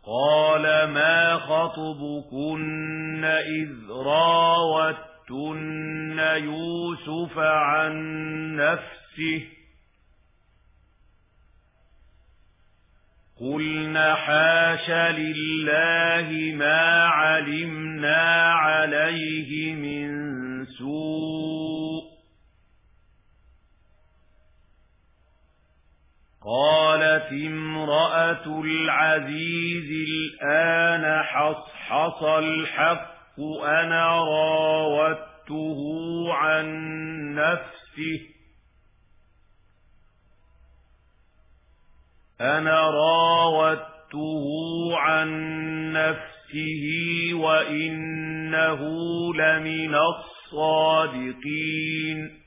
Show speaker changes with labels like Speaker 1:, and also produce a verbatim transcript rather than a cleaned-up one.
Speaker 1: قال ما خطبكن إذ راوتن يوسف عن نفسه قلنا حاش لله ما علمنا عليه من سوء قالت امرأة العزيز الآن حصحص الحق أنا راودته عن نفسه أنا راودته عن نفسه وإنه لمن الصادقين